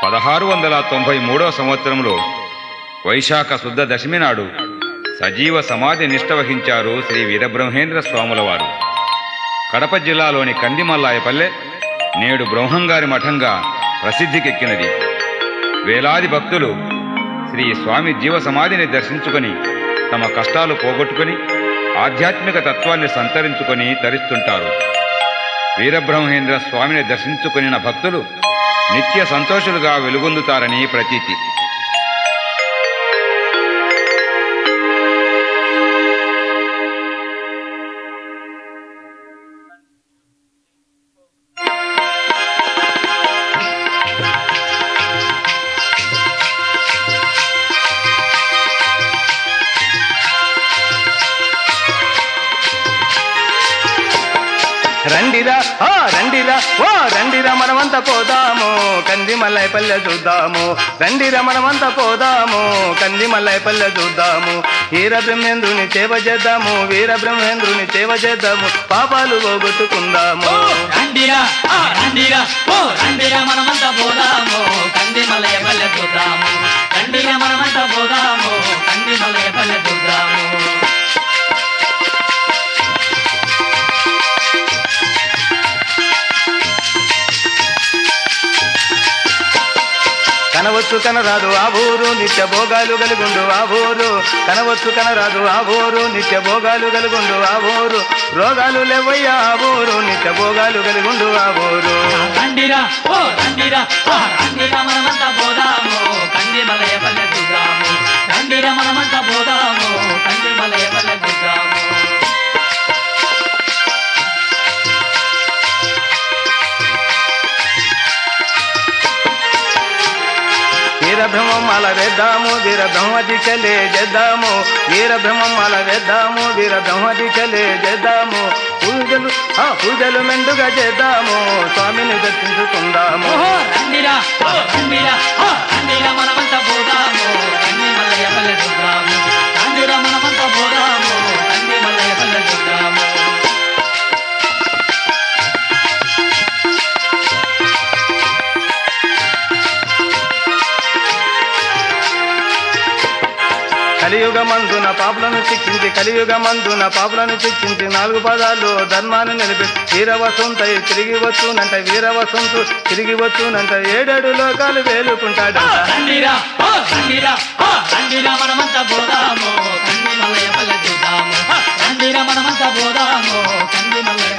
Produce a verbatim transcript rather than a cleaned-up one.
పదహారు వందల తొంభై మూడవ సంవత్సరంలో వైశాఖ శుద్ధ దశమి నాడు సజీవ సమాధి నిష్ఠ వహించారు శ్రీ వీరబ్రహ్మేంద్ర స్వాముల వారు. కడప జిల్లాలోని కందిమల్లాయపల్లె నేడు బ్రహ్మంగారి మఠంగా ప్రసిద్ధికెక్కినది. వేలాది భక్తులు శ్రీ స్వామి జీవ సమాధిని దర్శించుకొని తమ కష్టాలు పోగొట్టుకొని ఆధ్యాత్మిక తత్వాన్ని సంతరించుకొని తరిస్తుంటారు. వీరబ్రహ్మేంద్ర స్వామిని దర్శించుకొనిన భక్తులు నిత్య సంతోషులుగా వెలుగొందుతారని ప్రతీతి. రండిరా ఆ రండిరా ఓ రండిరా మనమంతా పోదాము కందిమల్లాయపల్లె చూద్దాము. రండిరా మనమంతా పోదాము కందిమల్లాయపల్లె చూద్దాము. వీరబ్రహ్మేంద్రుని సేవ చేద్దాము, వీరబ్రహ్మేంద్రుని సేవ చేద్దాము, పాపాలు పోగొట్టుకుందాము. రండిరా ఆ రండిరా ఓ రండిరా మనమంతా పోదాము కందిమల్లాయపల్లె చూద్దాము. రండిరా మనమంతా పోదాము కందిమల్లాయపల్లె చూద్దాము. కనవచ్చు కనరాదు ఆ ఊరు నిత్య భోగాలు గలుగుండు ఆ ఊరు. కనవచ్చు కనరాదు ఆ ఊరు నిత్య భోగాలు గలుగుండు ఆ ఊరు. రోగాలు లేవయ్యా ఆ ఊరు నిత్య భోగాలు గలుగుండు ఆ ఊరు. రండిరా ఓ రండిరా ఆ రండిరా మనమంతా పోదాము కందిమల్లాయపల్లె చూద్దాము. రండిరా మనమంతా పోదాము కందిమల్లాయపల్లె చూద్దాము. వీరబ్రహ్మం మాల వేద్దాము, వీరబ్రహ్మ దీక్షలే చేద్దాము. వీరబ్రహ్మం మాల వేద్దాము, వీరబ్రహ్మ దీక్షలే చేద్దాము. పూజలు ఆ పూజలు మెండుగా చేద్దాము, స్వామిని దర్శించుకుందాము. రండిరా ఓ రండిరా ఆ రండిరా మనమంతా పోదాము కందిమల్లాయపల్లె చూద్దాము. రండిరా మనమంతా పోదాము కందిమల్లాయపల్లె చూద్దాము. కలియుగ మందున పాపులను శిక్షించి కలియుగ మందున పాపులను శిక్షించి నాలుగు పదాలు ధర్మాన్ని నిలిపి వీరవసంత తిరిగి వచ్చునంట, వీరవసంతు తిరిగి వచ్చునంట, ఏడేడు లోకాలు వేలుకుంటాడు. రండిరా ఓ రండిరా ఆ రండిరా మనమంతా పోదాము కందిమల్లాయపల్లె చూద్దాము. రండిరా మనమంతా పోదాము కందిమల్లాయపల్లె